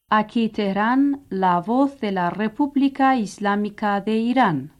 Aquí Teherán, la voz de la República Islámica de Irán.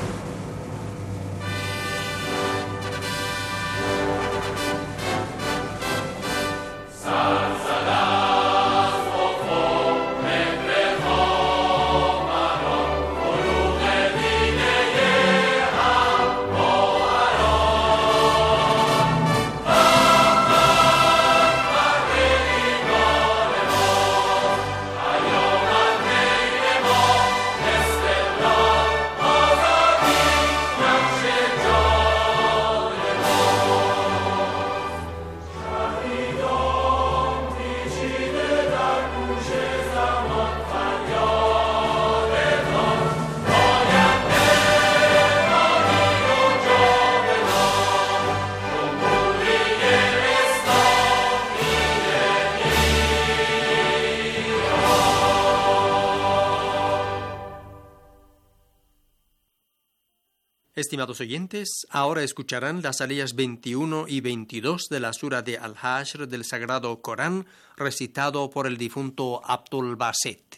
Estimados oyentes, ahora escucharán las aliyas 21 y 22 de la sura de Al-Hashr del Sagrado Corán, recitado por el difunto Abdul Basit.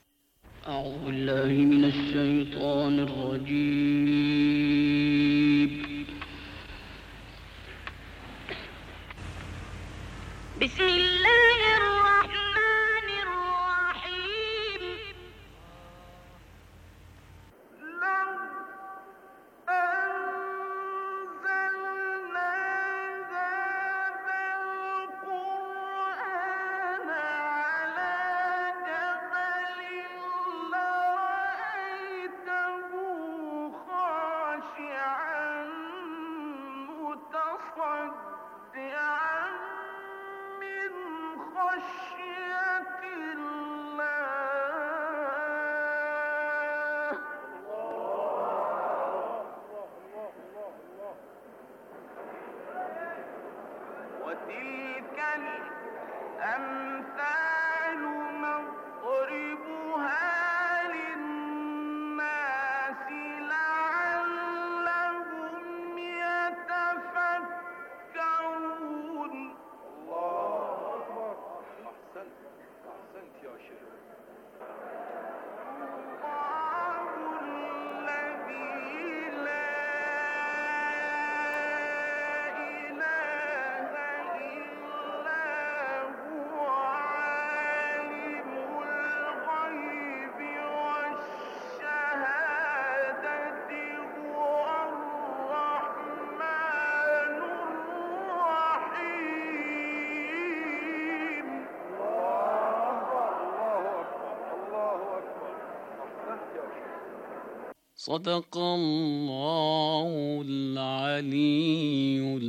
صدق الله العلي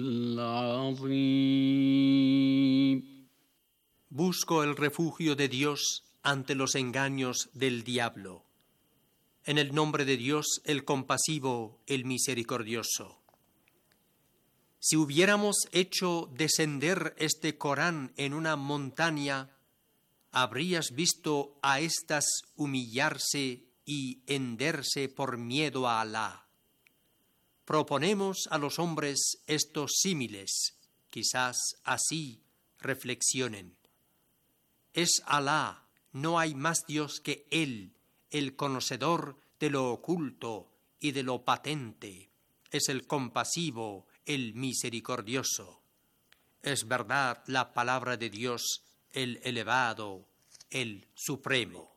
العظيم. Busco el refugio de Dios ante los engaños del diablo. En el nombre de Dios, el compasivo, el misericordioso. Si hubiéramos hecho descender este Corán en una montaña, habrías visto a éstas humillarse y henderse por miedo a Alá. Proponemos a los hombres estos símiles, quizás así reflexionen. Es Alá, no hay más Dios que Él, el conocedor de lo oculto y de lo patente. Es el compasivo, el misericordioso. Es verdad la palabra de Dios, el elevado, el supremo.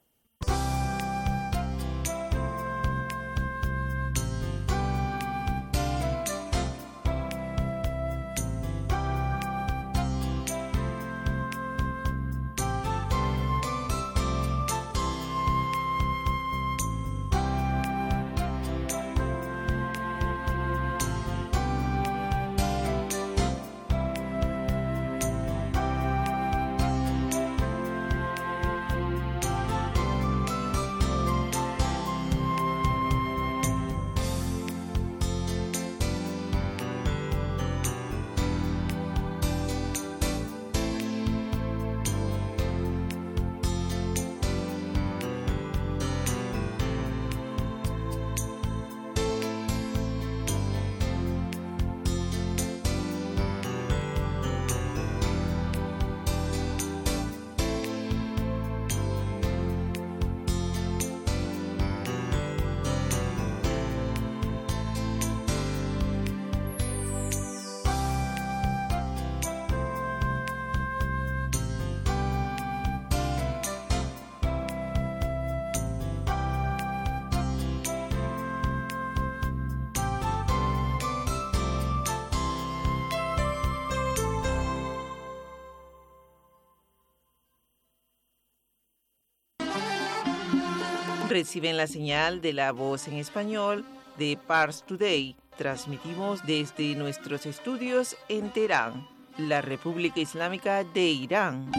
Reciben la señal de La Voz en Español de Pars Today. Transmitimos desde nuestros estudios en Teherán, la República Islámica de Irán.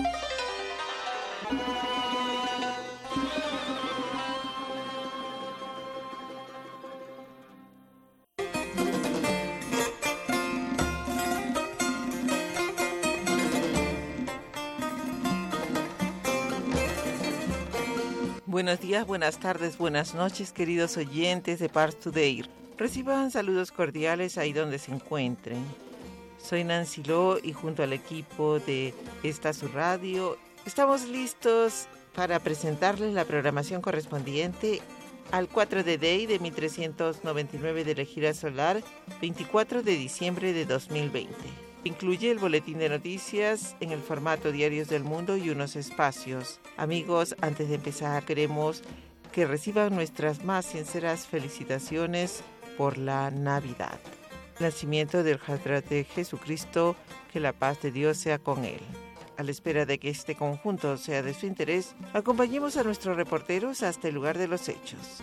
Buenos días, buenas tardes, buenas noches, queridos oyentes de Pars Today. Reciban saludos cordiales ahí donde se encuentren. Soy Nancy Lo y junto al equipo de esta su radio estamos listos para presentarles la programación correspondiente al 4 de Day de 1399 de la Gira Solar, 24 de diciembre de 2020. Incluye el boletín de noticias en el formato Diarios del Mundo y unos espacios. Amigos, antes de empezar, queremos que reciban nuestras más sinceras felicitaciones por la Navidad. El nacimiento del Hadrat de Jesucristo, que la paz de Dios sea con él. A la espera de que este conjunto sea de su interés, acompañemos a nuestros reporteros hasta el lugar de los hechos.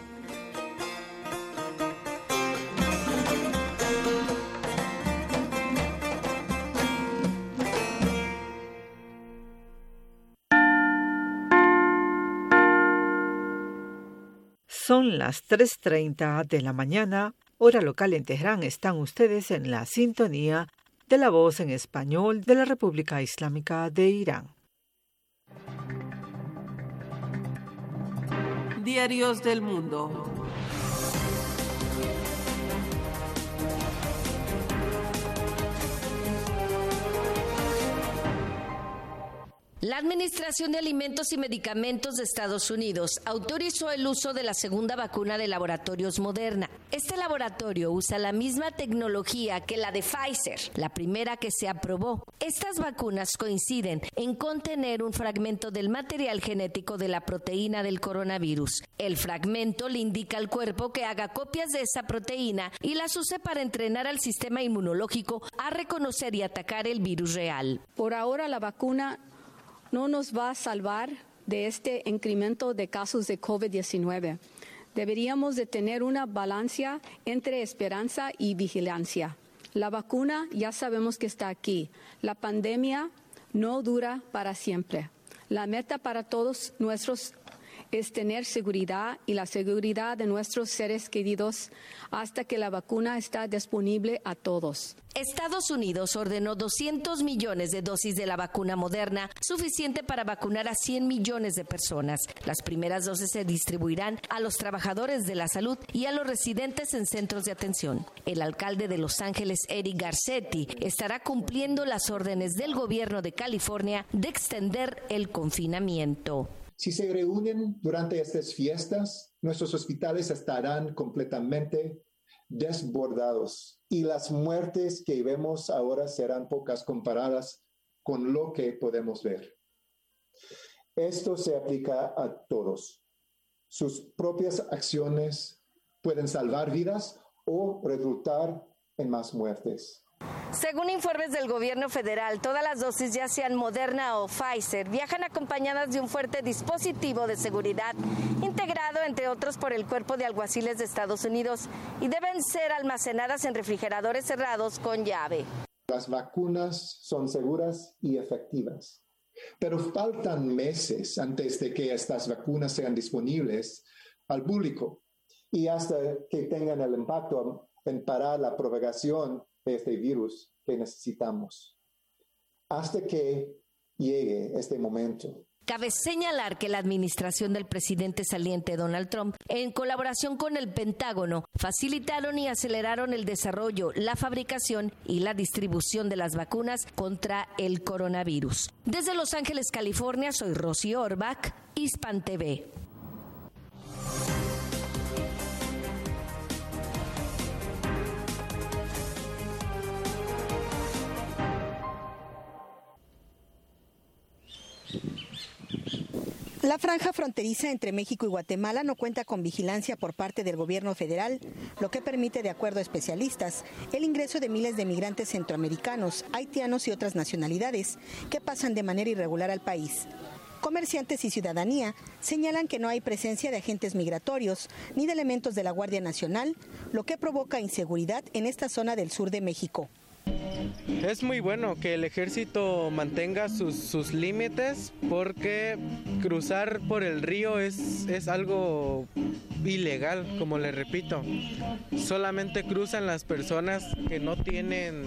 Son las 3:30 de la mañana, hora local en Teherán. Están ustedes en la sintonía de La Voz en Español de la República Islámica de Irán. Diarios del Mundo. La Administración de Alimentos y Medicamentos de Estados Unidos autorizó el uso de la segunda vacuna de laboratorios Moderna. Este laboratorio usa la misma tecnología que la de Pfizer, la primera que se aprobó. Estas vacunas coinciden en contener un fragmento del material genético de la proteína del coronavirus. El fragmento le indica al cuerpo que haga copias de esa proteína y las use para entrenar al sistema inmunológico a reconocer y atacar el virus real. Por ahora la vacuna no nos va a salvar de este incremento de casos de COVID-19. Deberíamos de tener una balanza entre esperanza y vigilancia. La vacuna ya sabemos que está aquí. La pandemia no dura para siempre. La meta para todos nuestros es tener seguridad y la seguridad de nuestros seres queridos hasta que la vacuna está disponible a todos. Estados Unidos ordenó 200 millones de dosis de la vacuna Moderna, suficiente para vacunar a 100 millones de personas. Las primeras dosis se distribuirán a los trabajadores de la salud y a los residentes en centros de atención. El alcalde de Los Ángeles, Eric Garcetti, estará cumpliendo las órdenes del gobierno de California de extender el confinamiento. Si se reúnen durante estas fiestas, nuestros hospitales estarán completamente desbordados y las muertes que vemos ahora serán pocas comparadas con lo que podemos ver. Esto se aplica a todos. Sus propias acciones pueden salvar vidas o resultar en más muertes. Según informes del gobierno federal, todas las dosis, ya sean Moderna o Pfizer, viajan acompañadas de un fuerte dispositivo de seguridad integrado, entre otros, por el Cuerpo de Alguaciles de Estados Unidos y deben ser almacenadas en refrigeradores cerrados con llave. Las vacunas son seguras y efectivas, pero faltan meses antes de que estas vacunas sean disponibles al público y hasta que tengan el impacto en parar la propagación de este virus que necesitamos. Hasta que llegue este momento. Cabe señalar que la administración del presidente saliente Donald Trump, en colaboración con el Pentágono, facilitaron y aceleraron el desarrollo, la fabricación y la distribución de las vacunas contra el coronavirus. Desde Los Ángeles, California, soy Rosy Orbach, Hispan TV. La franja fronteriza entre México y Guatemala no cuenta con vigilancia por parte del gobierno federal, lo que permite, de acuerdo a especialistas, el ingreso de miles de migrantes centroamericanos, haitianos y otras nacionalidades que pasan de manera irregular al país. Comerciantes y ciudadanía señalan que no hay presencia de agentes migratorios ni de elementos de la Guardia Nacional, lo que provoca inseguridad en esta zona del sur de México. Es muy bueno que el ejército mantenga sus límites, porque cruzar por el río es algo ilegal, como les repito. Solamente cruzan las personas que no tienen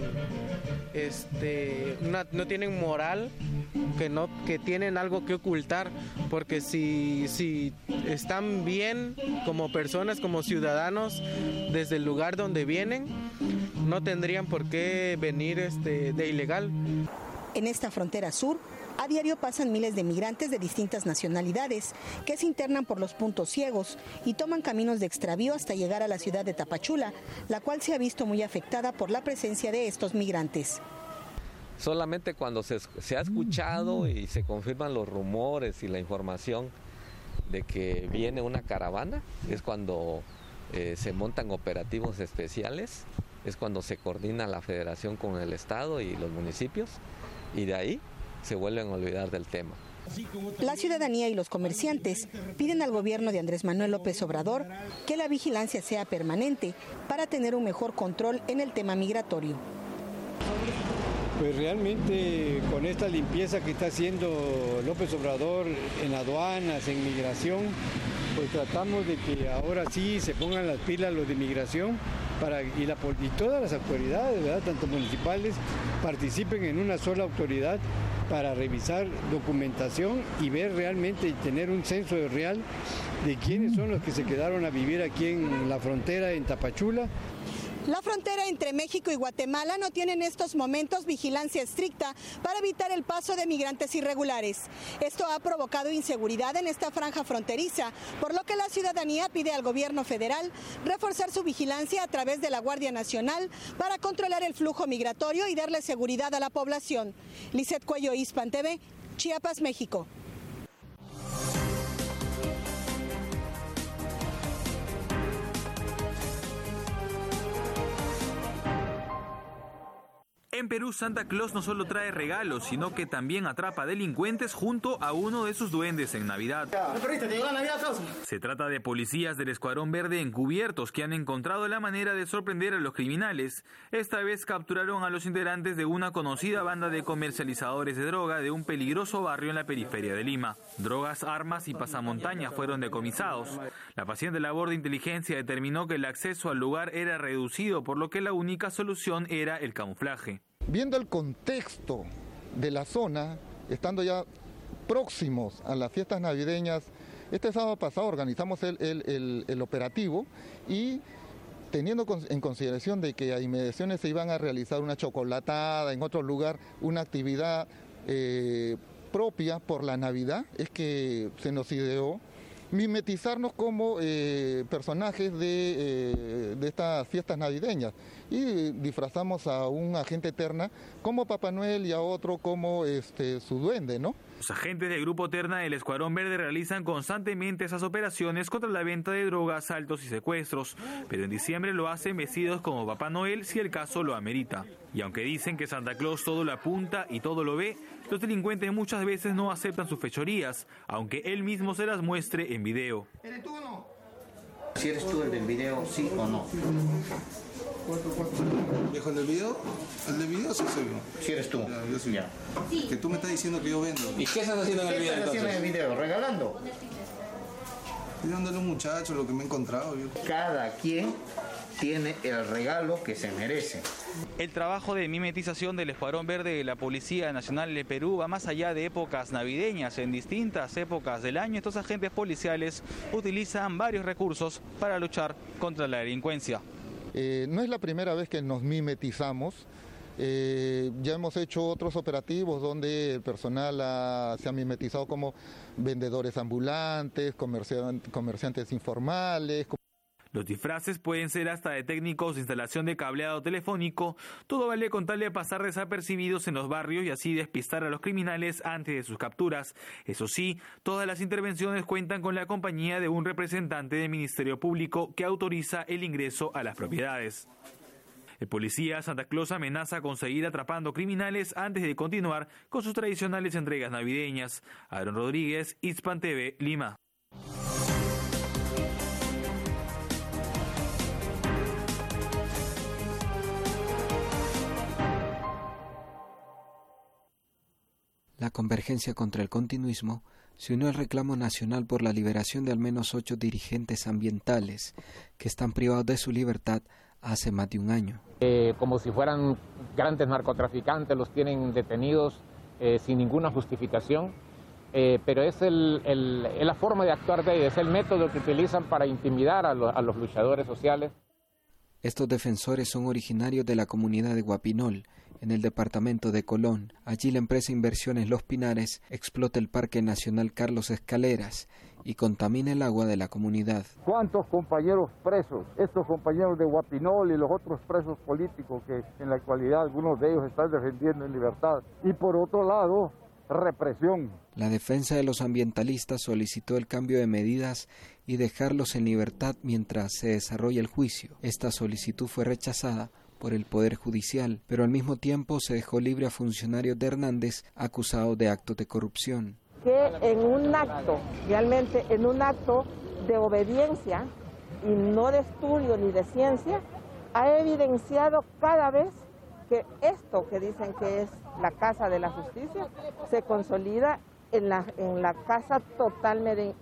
no tienen moral, que tienen algo que ocultar, porque si están bien como personas, como ciudadanos, desde el lugar donde vienen, no tendrían por qué venir de ilegal. En esta frontera sur, a diario pasan miles de migrantes de distintas nacionalidades que se internan por los puntos ciegos y toman caminos de extravío hasta llegar a la ciudad de Tapachula, la cual se ha visto muy afectada por la presencia de estos migrantes. Solamente cuando se ha escuchado y se confirman los rumores y la información de que viene una caravana, es cuando se montan operativos especiales, es cuando se coordina la federación con el estado y los municipios, y de ahí se vuelven a olvidar del tema. La ciudadanía y los comerciantes piden al gobierno de Andrés Manuel López Obrador que la vigilancia sea permanente para tener un mejor control en el tema migratorio. Pues realmente con esta limpieza que está haciendo López Obrador en aduanas, en migración, pues tratamos de que ahora sí se pongan las pilas los de migración y todas las autoridades, ¿verdad?, tanto municipales, participen en una sola autoridad para revisar documentación y ver realmente y tener un censo real de quiénes son los que se quedaron a vivir aquí en la frontera en Tapachula. La frontera entre México y Guatemala no tiene en estos momentos vigilancia estricta para evitar el paso de migrantes irregulares. Esto ha provocado inseguridad en esta franja fronteriza, por lo que la ciudadanía pide al gobierno federal reforzar su vigilancia a través de la Guardia Nacional para controlar el flujo migratorio y darle seguridad a la población. Lizeth Cuello, Hispan TV, Chiapas, México. En Perú, Santa Claus no solo trae regalos, sino que también atrapa delincuentes junto a uno de sus duendes en Navidad. Se trata de policías del Escuadrón Verde encubiertos que han encontrado la manera de sorprender a los criminales. Esta vez capturaron a los integrantes de una conocida banda de comercializadores de droga de un peligroso barrio en la periferia de Lima. Drogas, armas y pasamontañas fueron decomisados. La paciente labor de inteligencia determinó que el acceso al lugar era reducido, por lo que la única solución era el camuflaje. Viendo el contexto de la zona, estando ya próximos a las fiestas navideñas, este sábado pasado organizamos el operativo y teniendo en consideración de que a inmediaciones se iban a realizar una chocolatada, en otro lugar una actividad propia por la Navidad, es que se nos ideó mimetizarnos como personajes de estas fiestas navideñas y disfrazamos a un agente Terna como Papá Noel y a otro como su duende, ¿no? Los agentes del Grupo Terna del Escuadrón Verde realizan constantemente esas operaciones contra la venta de drogas, asaltos y secuestros, pero en diciembre lo hacen vestidos como Papá Noel si el caso lo amerita. Y aunque dicen que Santa Claus todo lo apunta y todo lo ve, los delincuentes muchas veces no aceptan sus fechorías, aunque él mismo se las muestre en video. ¿Eres tú o no? Si eres tú el del video, sí o no. Viejo, el del video sí soy yo. Si eres tú. Ya, yo soy ya. Que tú me estás diciendo que yo vendo. ¿Y qué estás haciendo en el video entonces? ¿Qué estás haciendo en el video? ¿Regalando? Estoy dándole a un muchacho lo que me he encontrado. Cada quien tiene el regalo que se merece. El trabajo de mimetización del Escuadrón Verde de la Policía Nacional de Perú va más allá de épocas navideñas. En distintas épocas del año, estos agentes policiales utilizan varios recursos para luchar contra la delincuencia. No es la primera vez que nos mimetizamos. Ya hemos hecho otros operativos donde el personal se ha mimetizado como vendedores ambulantes, comerciantes informales. Los disfraces pueden ser hasta de técnicos de instalación de cableado telefónico. Todo vale con tal de pasar desapercibidos en los barrios y así despistar a los criminales antes de sus capturas. Eso sí, todas las intervenciones cuentan con la compañía de un representante del Ministerio Público que autoriza el ingreso a las propiedades. El policía Santa Claus amenaza con seguir atrapando criminales antes de continuar con sus tradicionales entregas navideñas. Aaron Rodríguez, Hispan TV, Lima. La Convergencia contra el Continuismo se unió al reclamo nacional por la liberación de al menos 8 dirigentes ambientales que están privados de su libertad hace más de un año. Como si fueran grandes narcotraficantes, los tienen detenidos sin ninguna justificación, pero es la forma de actuar de ellos, es el método que utilizan para intimidar a los luchadores sociales. Estos defensores son originarios de la comunidad de Guapinol, en el departamento de Colón. Allí la empresa Inversiones Los Pinares explota el Parque Nacional Carlos Escaleras y contamina el agua de la comunidad. ¿Cuántos compañeros presos? Estos compañeros de Guapinol y los otros presos políticos que en la actualidad algunos de ellos están defendiendo en libertad. Y por otro lado, represión. La defensa de los ambientalistas solicitó el cambio de medidas y dejarlos en libertad mientras se desarrolla el juicio. Esta solicitud fue rechazada por el Poder Judicial, pero al mismo tiempo se dejó libre a funcionarios de Hernández acusados de actos de corrupción. Que en un acto, realmente en un acto de obediencia y no de estudio ni de ciencia, ha evidenciado cada vez que esto que dicen que es la Casa de la Justicia se consolida en la casa totalmente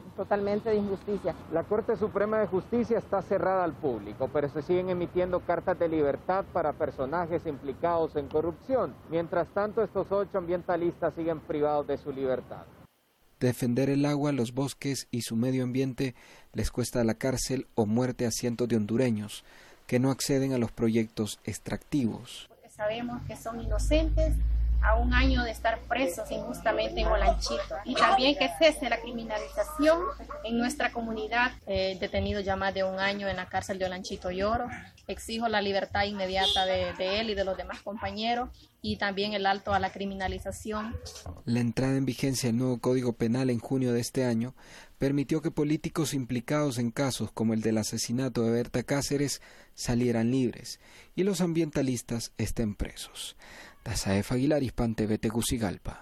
de injusticia. La Corte Suprema de Justicia está cerrada al público, pero se siguen emitiendo cartas de libertad para personajes implicados en corrupción. Mientras tanto, estos 8 ambientalistas siguen privados de su libertad. Defender el agua, los bosques y su medio ambiente les cuesta la cárcel o muerte a cientos de hondureños que no acceden a los proyectos extractivos. Porque sabemos que son inocentes a un año de estar presos injustamente en Olanchito, y también que cese la criminalización en nuestra comunidad. Detenido ya más de un año en la cárcel de Olanchito y Oro. Exijo la libertad inmediata de él y de los demás compañeros, y también el alto a la criminalización. La entrada en vigencia del nuevo Código Penal en junio de este año permitió que políticos implicados en casos como el del asesinato de Berta Cáceres salieran libres y los ambientalistas estén presos. Dazaef Aguilar, Hispan TV, Tegucigalpa.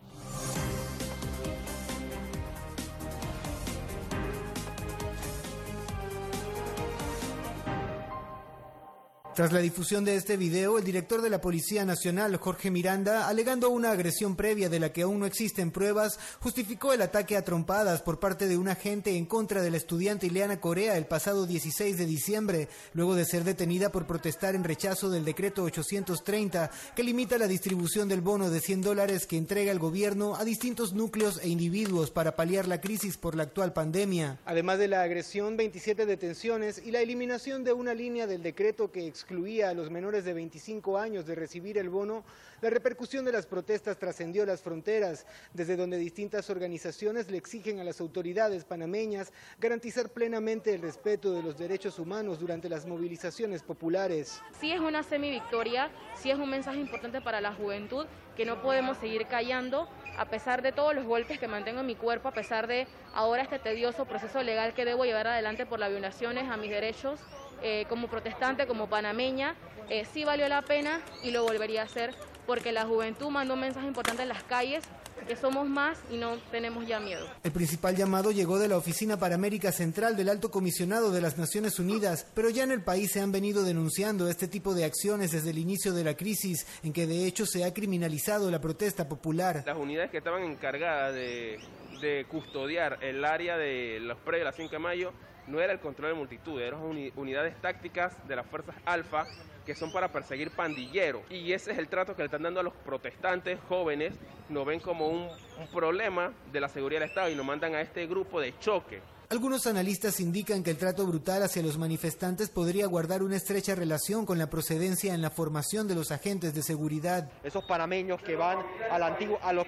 Tras la difusión de este video, el director de la Policía Nacional, Jorge Miranda, alegando una agresión previa de la que aún no existen pruebas, justificó el ataque a trompadas por parte de un agente en contra de la estudiante Ileana Corea el pasado 16 de diciembre, luego de ser detenida por protestar en rechazo del decreto 830, que limita la distribución del bono de $100 que entrega el gobierno a distintos núcleos e individuos para paliar la crisis por la actual pandemia. Además de la agresión, 27 detenciones y la eliminación de una línea del decreto que excluía a los menores de 25 años de recibir el bono, la repercusión de las protestas trascendió las fronteras, desde donde distintas organizaciones le exigen a las autoridades panameñas garantizar plenamente el respeto de los derechos humanos durante las movilizaciones populares. Sí es una semivictoria, sí es un mensaje importante para la juventud, que no podemos seguir callando, a pesar de todos los golpes que mantengo en mi cuerpo, a pesar de ahora este tedioso proceso legal que debo llevar adelante por las violaciones a mis derechos. Como protestante, como panameña, sí valió la pena y lo volvería a hacer, porque la juventud mandó un mensaje importante en las calles, que somos más y no tenemos ya miedo. El principal llamado llegó de la Oficina para América Central del Alto Comisionado de las Naciones Unidas, pero ya en el país se han venido denunciando este tipo de acciones desde el inicio de la crisis, en que de hecho se ha criminalizado la protesta popular. Las unidades que estaban encargadas de custodiar el área de los predios de la 5 de mayo no era el control de multitud, eran unidades tácticas de las fuerzas Alfa que son para perseguir pandilleros, y ese es el trato que le están dando a los protestantes jóvenes. Nos ven como un problema de la seguridad del Estado y nos mandan a este grupo de choque. Algunos analistas indican que el trato brutal hacia los manifestantes podría guardar una estrecha relación con la procedencia en la formación de los agentes de seguridad. Esos panameños que van a lo que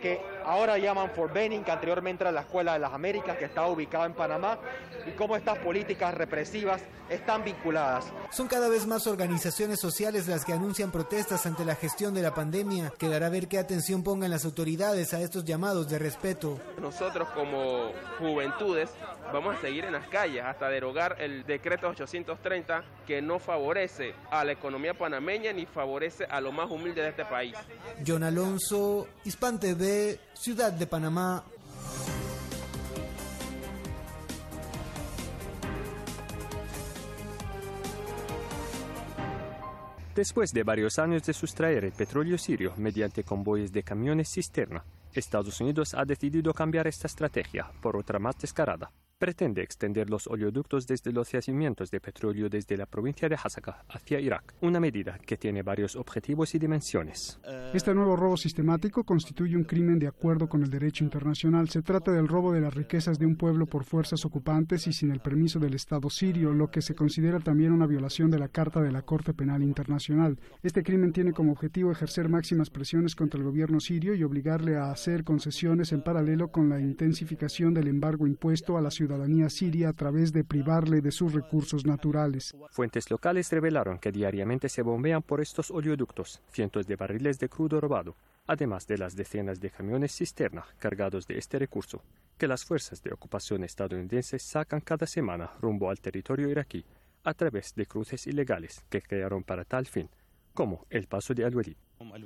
ahora llaman Fort Benning, que anteriormente era la Escuela de las Américas, que estaba ubicada en Panamá, y cómo estas políticas represivas están vinculadas. Son cada vez más organizaciones sociales las que anuncian protestas ante la gestión de la pandemia. Quedará ver qué atención pongan las autoridades a estos llamados de respeto. Nosotros como juventudes vamos a seguir en las calles hasta derogar el decreto 830, que no favorece a la economía panameña ni favorece a lo más humilde de este país. John Alonso, Hispan TV, Ciudad de Panamá. Después de varios años de sustraer el petróleo sirio mediante convoyes de camiones cisterna, Estados Unidos ha decidido cambiar esta estrategia por otra más descarada. Pretende extender los oleoductos desde los yacimientos de petróleo desde la provincia de Hasaka hacia Irak, una medida que tiene varios objetivos y dimensiones. Este nuevo robo sistemático constituye un crimen de acuerdo con el derecho internacional. Se trata del robo de las riquezas de un pueblo por fuerzas ocupantes y sin el permiso del Estado sirio, lo que se considera también una violación de la Carta de la Corte Penal Internacional. Este crimen tiene como objetivo ejercer máximas presiones contra el gobierno sirio y obligarle a hacer concesiones en paralelo con la intensificación del embargo impuesto a la ciudadanía siria a través de privarle de sus recursos naturales. Fuentes locales revelaron que diariamente se bombean por estos oleoductos cientos de barriles de crudo robado, además de las decenas de camiones cisterna cargados de este recurso, que las fuerzas de ocupación estadounidenses sacan cada semana rumbo al territorio iraquí a través de cruces ilegales que crearon para tal fin, como el paso de Al-Walid.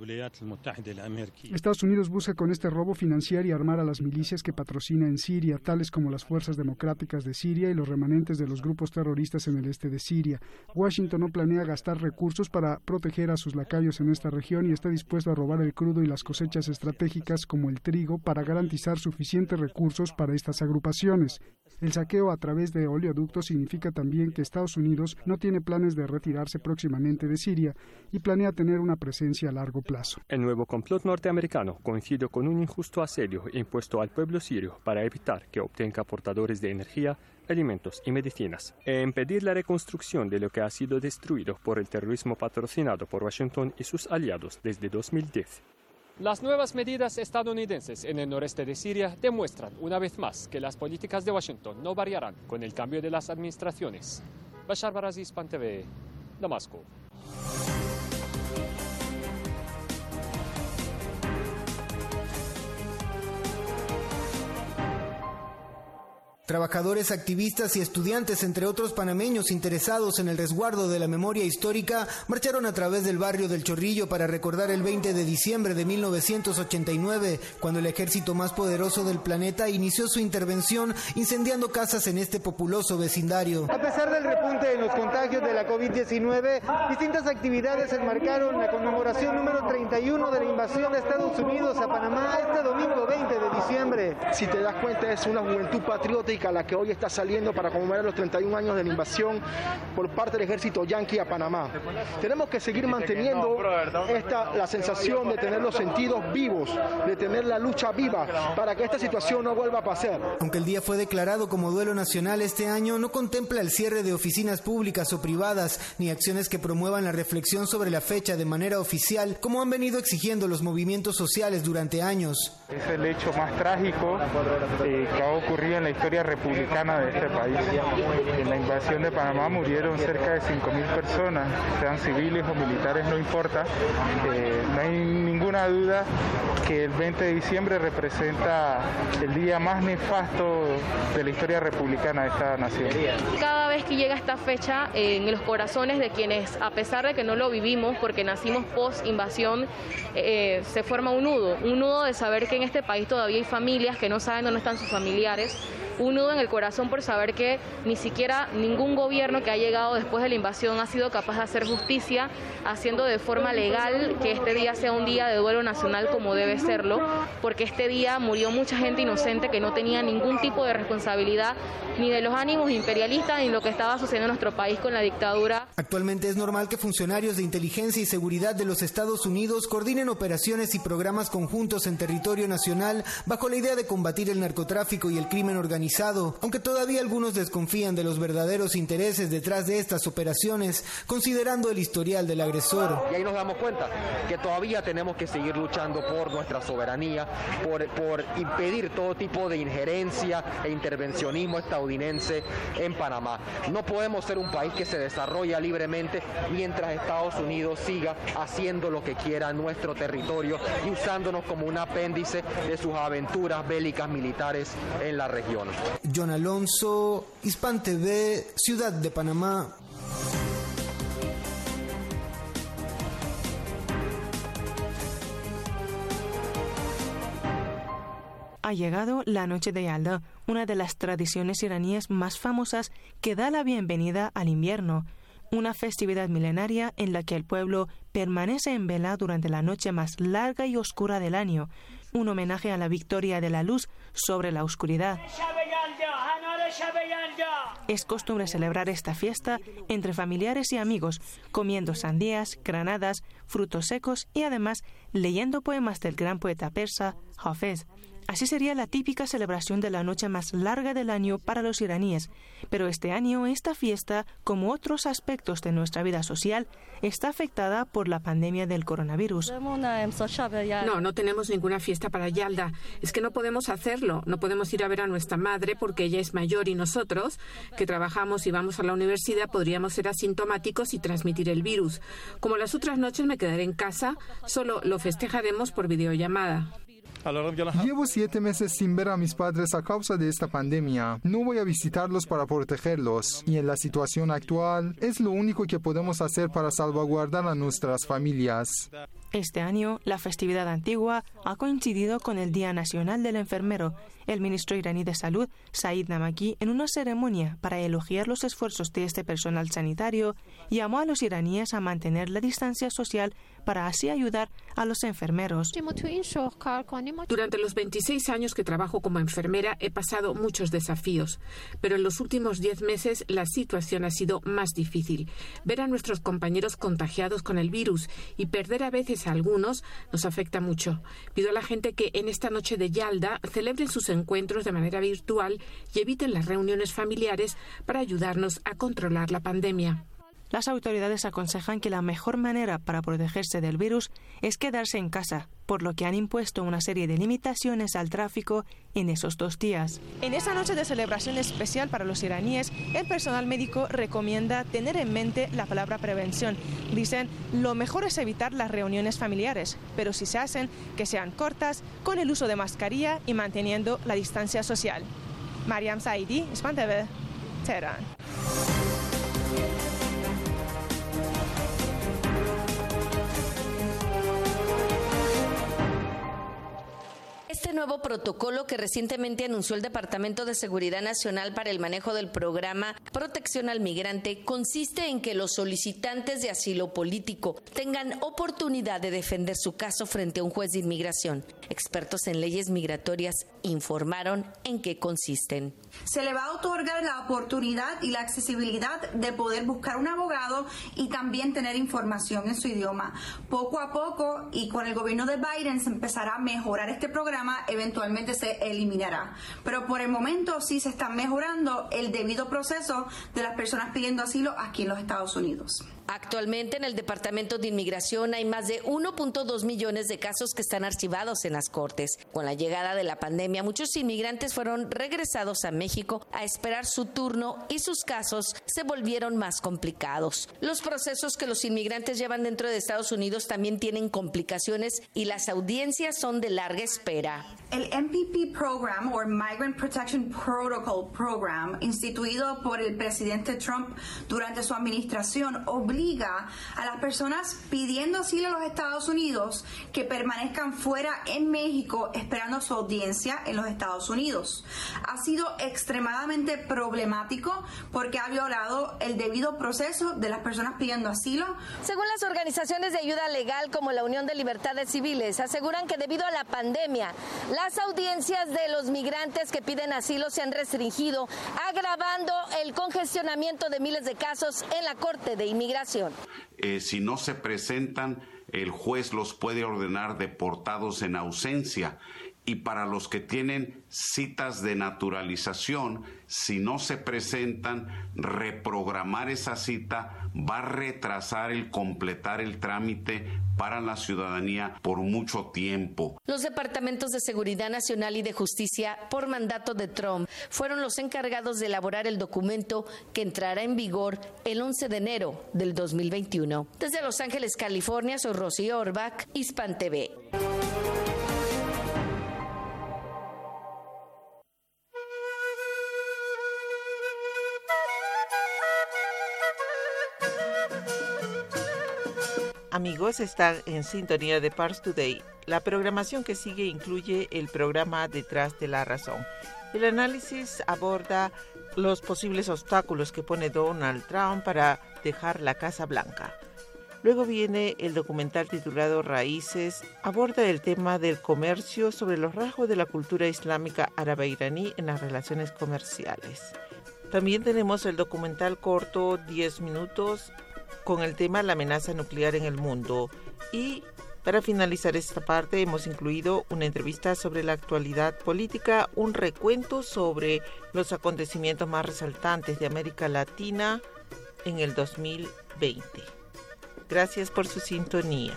Estados Unidos busca con este robo financiar y armar a las milicias que patrocina en Siria, tales como las Fuerzas Democráticas de Siria y los remanentes de los grupos terroristas en el este de Siria. Washington no planea gastar recursos para proteger a sus lacayos en esta región y está dispuesto a robar el crudo y las cosechas estratégicas como el trigo para garantizar suficientes recursos para estas agrupaciones. El saqueo a través de oleoductos significa también que Estados Unidos no tiene planes de retirarse próximamente de Siria y planea tener una presencia a largo plazo. El nuevo complot norteamericano coincide con un injusto asedio impuesto al pueblo sirio para evitar que obtenga portadores de energía, alimentos y medicinas, e impedir la reconstrucción de lo que ha sido destruido por el terrorismo patrocinado por Washington y sus aliados desde 2010. Las nuevas medidas estadounidenses en el noreste de Siria demuestran una vez más que las políticas de Washington no variarán con el cambio de las administraciones. Bashar Barazi, Hispan TV, Damasco. Trabajadores, activistas y estudiantes, entre otros panameños interesados en el resguardo de la memoria histórica, marcharon a través del barrio del Chorrillo para recordar el 20 de diciembre de 1989, cuando el ejército más poderoso del planeta inició su intervención incendiando casas en este populoso vecindario. A pesar del repunte en los contagios de la COVID-19, distintas actividades enmarcaron la conmemoración número 31 de la invasión de Estados Unidos a Panamá este domingo 20 de diciembre. Si te das cuenta, es una juventud patriótica la que hoy está saliendo para conmemorar los 31 años de la invasión por parte del ejército yanqui a Panamá. Tenemos que seguir manteniendo la sensación de tener los sentidos vivos, de tener la lucha viva para que esta situación no vuelva a pasar. Aunque el día fue declarado como duelo nacional este año, no contempla el cierre de oficinas públicas o privadas, ni acciones que promuevan la reflexión sobre la fecha de manera oficial, como han venido exigiendo los movimientos sociales durante años. Es el hecho más trágico que ha ocurrido en la historia republicana de este país. En la invasión de Panamá murieron cerca de 5.000 personas, sean civiles o militares, no importa. No hay ninguna duda que el 20 de diciembre representa el día más nefasto de la historia republicana de esta nación. Cada vez que llega esta fecha, en los corazones de quienes, a pesar de que no lo vivimos porque nacimos post-invasión, se forma un nudo de saber que en este país todavía hay familias que no saben dónde están sus familiares, un nudo en el corazón por saber que ni siquiera ningún gobierno que ha llegado después de la invasión ha sido capaz de hacer justicia, haciendo de forma legal que este día sea un día de duelo nacional como debe serlo, porque este día murió mucha gente inocente que no tenía ningún tipo de responsabilidad ni de los ánimos imperialistas ni lo que que estaba sucediendo en nuestro país con la dictadura. Actualmente es normal que funcionarios de inteligencia y seguridad de los Estados Unidos coordinen operaciones y programas conjuntos en territorio nacional bajo la idea de combatir el narcotráfico y el crimen organizado, aunque todavía algunos desconfían de los verdaderos intereses detrás de estas operaciones, considerando el historial del agresor. Y ahí nos damos cuenta que todavía tenemos que seguir luchando por nuestra soberanía, por impedir todo tipo de injerencia e intervencionismo estadounidense en Panamá. No podemos ser un país que se desarrolla libremente mientras Estados Unidos siga haciendo lo que quiera en nuestro territorio y usándonos como un apéndice de sus aventuras bélicas militares en la región. John Alonso, Hispan TV, Ciudad de Panamá. Ha llegado la noche de Yalda, una de las tradiciones iraníes más famosas que da la bienvenida al invierno, una festividad milenaria en la que el pueblo permanece en vela durante la noche más larga y oscura del año, un homenaje a la victoria de la luz sobre la oscuridad. Es costumbre celebrar esta fiesta entre familiares y amigos, comiendo sandías, granadas, frutos secos y además leyendo poemas del gran poeta persa Hafez. Así sería la típica celebración de la noche más larga del año para los iraníes. Pero este año esta fiesta, como otros aspectos de nuestra vida social, está afectada por la pandemia del coronavirus. No tenemos ninguna fiesta para Yalda. Es que no podemos hacerlo. No podemos ir a ver a nuestra madre porque ella es mayor y nosotros, que trabajamos y vamos a la universidad, podríamos ser asintomáticos y transmitir el virus. Como las otras noches me quedaré en casa, solo lo festejaremos por videollamada. Llevo 7 meses sin ver a mis padres a causa de esta pandemia. No voy a visitarlos para protegerlos. Y en la situación actual, es lo único que podemos hacer para salvaguardar a nuestras familias. Este año, la festividad antigua ha coincidido con el Día Nacional del Enfermero. El ministro iraní de Salud, Said Namaki, en una ceremonia para elogiar los esfuerzos de este personal sanitario, llamó a los iraníes a mantener la distancia social para así ayudar a los enfermeros. Durante los 26 años que trabajo como enfermera he pasado muchos desafíos, pero en los últimos 10 meses la situación ha sido más difícil. Ver a nuestros compañeros contagiados con el virus y perder a veces a algunos nos afecta mucho. Pido a la gente que en esta noche de Yalda celebren sus encuentros de manera virtual y eviten las reuniones familiares para ayudarnos a controlar la pandemia. Las autoridades aconsejan que la mejor manera para protegerse del virus es quedarse en casa, por lo que han impuesto una serie de limitaciones al tráfico en esos 2 días. En esa noche de celebración especial para los iraníes, el personal médico recomienda tener en mente la palabra prevención. Dicen, lo mejor es evitar las reuniones familiares, pero si se hacen, que sean cortas, con el uso de mascarilla y manteniendo la distancia social. Mariam Saidi, Hispan TV, Teherán. Este nuevo protocolo que recientemente anunció el Departamento de Seguridad Nacional para el manejo del programa Protección al Migrante consiste en que los solicitantes de asilo político tengan oportunidad de defender su caso frente a un juez de inmigración. Expertos en leyes migratorias informaron en qué consisten. Se le va a otorgar la oportunidad y la accesibilidad de poder buscar un abogado y también tener información en su idioma. Poco a poco y con el gobierno de Biden se empezará a mejorar este programa, eventualmente se eliminará. Pero por el momento sí se está mejorando el debido proceso de las personas pidiendo asilo aquí en los Estados Unidos. Actualmente en el Departamento de Inmigración hay más de 1.2 millones de casos que están archivados en las cortes. Con la llegada de la pandemia, muchos inmigrantes fueron regresados a México a esperar su turno y sus casos se volvieron más complicados. Los procesos que los inmigrantes llevan dentro de Estados Unidos también tienen complicaciones y las audiencias son de larga espera. El MPP Program o Migrant Protection Protocol Program, instituido por el presidente Trump durante su administración, obliga obliga a las personas pidiendo asilo a los Estados Unidos que permanezcan fuera en México esperando su audiencia en los Estados Unidos. Ha sido extremadamente problemático porque ha violado el debido proceso de las personas pidiendo asilo. Según las organizaciones de ayuda legal como la Unión de Libertades Civiles, aseguran que debido a la pandemia, las audiencias de los migrantes que piden asilo se han restringido, agravando el congestionamiento de miles de casos en la Corte de Inmigración. Si no se presentan, el juez los puede ordenar deportados en ausencia. Y para los que tienen citas de naturalización, si no se presentan, reprogramar esa cita va a retrasar el completar el trámite para la ciudadanía por mucho tiempo. Los departamentos de Seguridad Nacional y de Justicia, por mandato de Trump, fueron los encargados de elaborar el documento que entrará en vigor el 11 de enero del 2021. Desde Los Ángeles, California, soy Rocío Orbach, Hispan TV. Amigos, están en sintonía de Pars Today. La programación que sigue incluye el programa Detrás de la Razón. El análisis aborda los posibles obstáculos que pone Donald Trump para dejar la Casa Blanca. Luego viene el documental titulado Raíces, aborda el tema del comercio sobre los rasgos de la cultura islámica árabe-iraní en las relaciones comerciales. También tenemos el documental corto 10 minutos con el tema La amenaza nuclear en el mundo. Y para finalizar esta parte hemos incluido una entrevista sobre la actualidad política, un recuento sobre los acontecimientos más resaltantes de América Latina en el 2020. Gracias por su sintonía.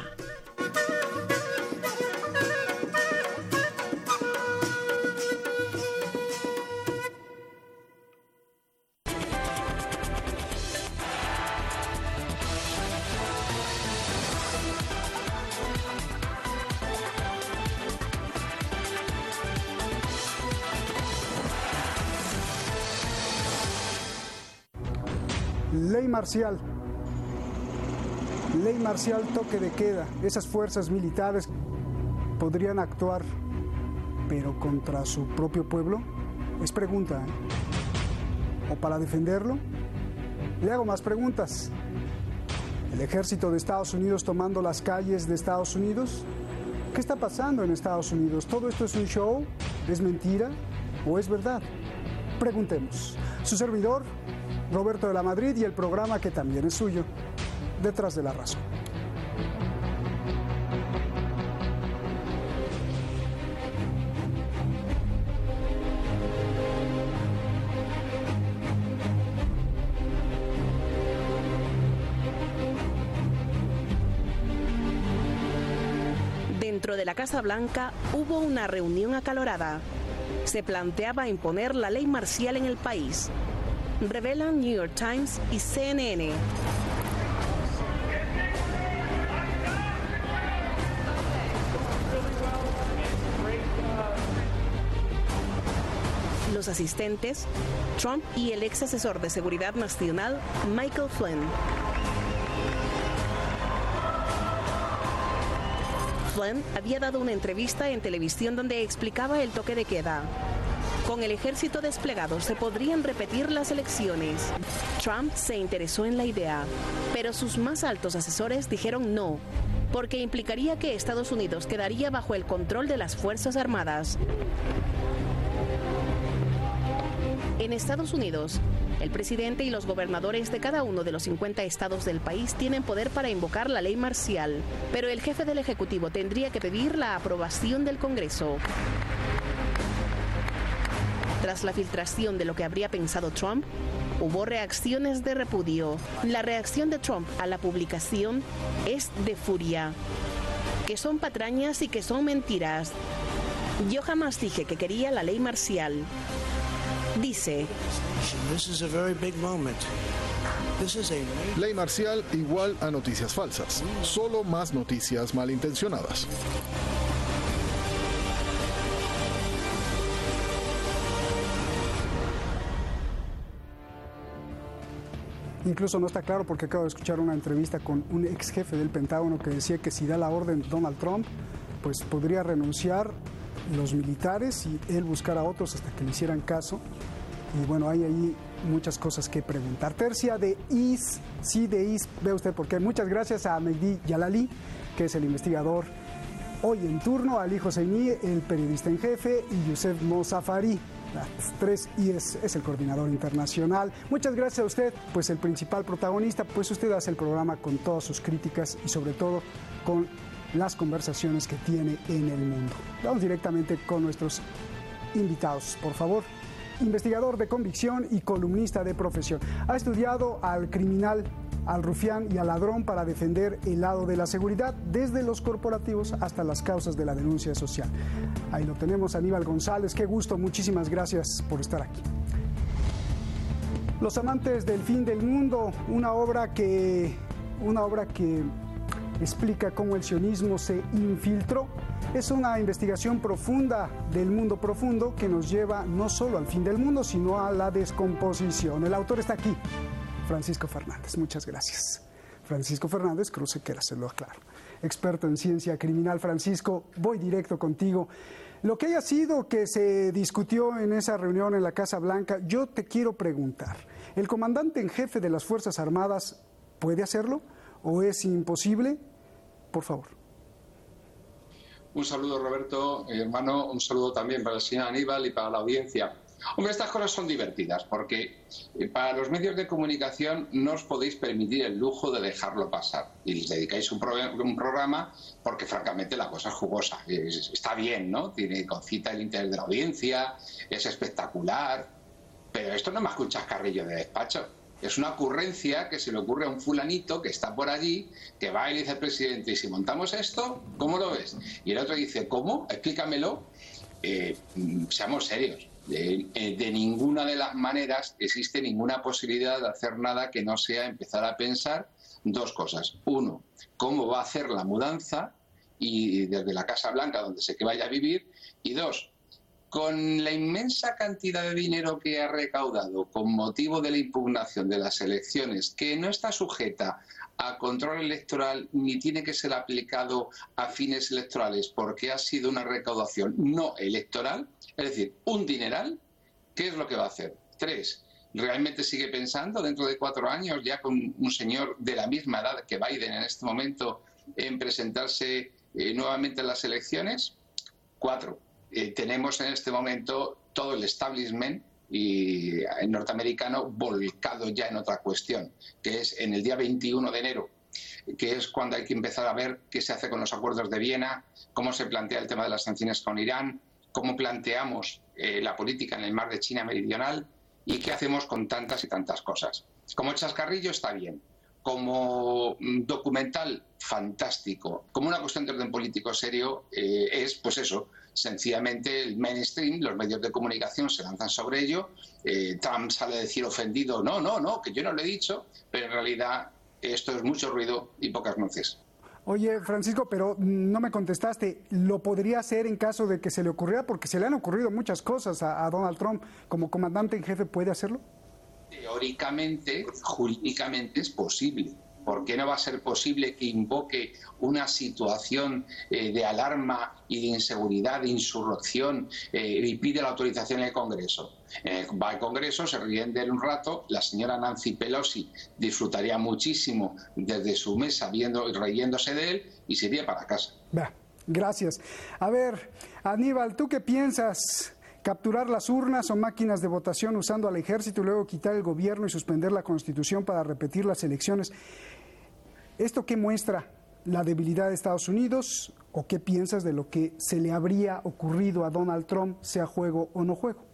Ley marcial, toque de queda. Esas fuerzas militares podrían actuar, pero contra su propio pueblo. Es pregunta, ¿O para defenderlo? Le hago más preguntas. ¿El ejército de Estados Unidos tomando las calles de Estados Unidos? ¿Qué está pasando en Estados Unidos? ¿Todo esto es un show? ¿Es mentira? ¿O es verdad? Preguntemos. Su servidor, Roberto de la Madrid, y el programa que también es suyo, Detrás de la Razón. Dentro de la Casa Blanca hubo una reunión acalorada. Se planteaba imponer la ley marcial en el país. Revelan New York Times y CNN. Los asistentes, Trump y el ex asesor de Seguridad Nacional, Michael Flynn. Flynn había dado una entrevista en televisión donde explicaba el toque de queda. Con el ejército desplegado se podrían repetir las elecciones. Trump se interesó en la idea, pero sus más altos asesores dijeron no, porque implicaría que Estados Unidos quedaría bajo el control de las Fuerzas Armadas. En Estados Unidos, el presidente y los gobernadores de cada uno de los 50 estados del país tienen poder para invocar la ley marcial, pero el jefe del Ejecutivo tendría que pedir la aprobación del Congreso. Tras la filtración de lo que habría pensado Trump, hubo reacciones de repudio. La reacción de Trump a la publicación es de furia. Que son patrañas y que son mentiras. Yo jamás dije que quería la ley marcial. Dice: ley marcial igual a noticias falsas, solo más noticias malintencionadas. Incluso no está claro porque acabo de escuchar una entrevista con un ex jefe del Pentágono que decía que si da la orden Donald Trump, pues podría renunciar los militares y él buscar a otros hasta que le hicieran caso. Y bueno, hay ahí muchas cosas que preguntar. Tercia de IS, sí de IS, ve usted por qué. Muchas gracias a Mehdi Yalali, que es el investigador hoy en turno, Ali Hosseini, el periodista en jefe, y Youssef Mosafari, las 3 IS, es el coordinador internacional. Muchas gracias a usted, pues el principal protagonista, pues usted hace el programa con todas sus críticas y sobre todo con las conversaciones que tiene en el mundo. Vamos directamente con nuestros invitados, por favor. Investigador de convicción y columnista de profesión. Ha estudiado al criminal, al rufián y al ladrón para defender el lado de la seguridad, desde los corporativos hasta las causas de la denuncia social. Ahí lo tenemos, Aníbal González. Qué gusto, muchísimas gracias por estar aquí. Los amantes del fin del mundo, una obra que explica cómo el sionismo se infiltró. Es una investigación profunda del mundo profundo que nos lleva no solo al fin del mundo, sino a la descomposición. El autor está aquí, Francisco Fernández. Muchas gracias. Francisco Fernández Crucequera, se lo aclaro. Experto en ciencia criminal. Francisco, voy directo contigo. Lo que haya sido que se discutió en esa reunión en la Casa Blanca, yo te quiero preguntar, ¿el comandante en jefe de las Fuerzas Armadas puede hacerlo o es imposible? Por favor. Un saludo, Roberto, hermano, un saludo también para el señor Aníbal y para la audiencia. Hombre, estas cosas son divertidas porque para los medios de comunicación no os podéis permitir el lujo de dejarlo pasar y les dedicáis un programa porque francamente la cosa es jugosa, está bien, ¿no? Concita el interés de la audiencia, es espectacular, pero esto no es más que un chascarrillo de despacho. Es una ocurrencia que se le ocurre a un fulanito que está por allí, que va y le dice al presidente, ¿y si montamos esto? ¿Cómo lo ves? Y el otro dice, ¿cómo? Explícamelo. Seamos serios. De ninguna de las maneras existe ninguna posibilidad de hacer nada que no sea empezar a pensar dos cosas. Uno, cómo va a hacer la mudanza y desde la Casa Blanca, donde sé que vaya a vivir. Y dos, con la inmensa cantidad de dinero que ha recaudado con motivo de la impugnación de las elecciones, que no está sujeta a control electoral ni tiene que ser aplicado a fines electorales porque ha sido una recaudación no electoral, es decir, un dineral, ¿qué es lo que va a hacer? 3, ¿realmente sigue pensando dentro de 4 años, ya con un señor de la misma edad que Biden en este momento, en presentarse nuevamente en las elecciones? 4, tenemos en este momento todo el establishment y el norteamericano volcado ya en otra cuestión, que es en el día 21 de enero, que es cuando hay que empezar a ver qué se hace con los acuerdos de Viena, cómo se plantea el tema de las sanciones con Irán, cómo planteamos la política en el mar de China Meridional y qué hacemos con tantas y tantas cosas. Como chascarrillo está bien, como documental fantástico, como una cuestión de orden político serio es pues eso, sencillamente el mainstream, los medios de comunicación se lanzan sobre ello, Trump sale a decir ofendido, no, que yo no lo he dicho, pero en realidad esto es mucho ruido y pocas nueces. Oye, Francisco, pero no me contestaste, ¿lo podría hacer en caso de que se le ocurriera? Porque se le han ocurrido muchas cosas a Donald Trump, ¿como comandante en jefe puede hacerlo? Teóricamente, jurídicamente es posible. ¿Por qué no va a ser posible que invoque una situación de alarma y de inseguridad, de insurrección y pide la autorización en el Congreso? Va al Congreso, se ríen de él un rato, la señora Nancy Pelosi disfrutaría muchísimo desde su mesa riéndose de él y se iría para casa. Gracias. A ver, Aníbal, ¿tú qué piensas? ¿Capturar las urnas o máquinas de votación usando al ejército y luego quitar el gobierno y suspender la Constitución para repetir las elecciones? ¿Esto qué muestra? ¿La debilidad de Estados Unidos? ¿O qué piensas de lo que se le habría ocurrido a Donald Trump, sea juego o no juego?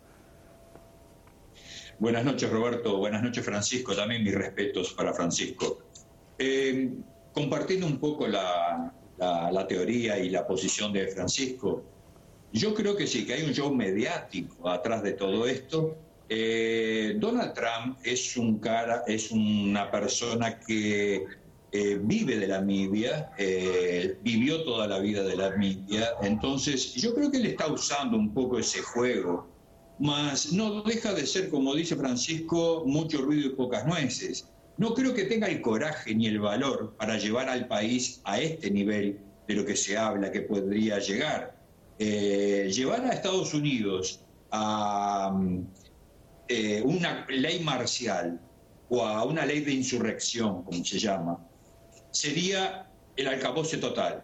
Buenas noches, Roberto. Buenas noches, Francisco. También mis respetos para Francisco. Compartiendo un poco la teoría y la posición de Francisco, yo creo que sí, que hay un show mediático atrás de todo esto. Donald Trump es una persona que vive de la media, vivió toda la vida de la media, entonces yo creo que él está usando un poco ese juego, mas no deja de ser, como dice Francisco, mucho ruido y pocas nueces. no creo que tenga el coraje ni el valor para llevar al país a este nivel de lo que se habla que podría llegar. Llevar a Estados Unidos a una ley marcial o a una ley de insurrección, como se llama, sería el alcabose total.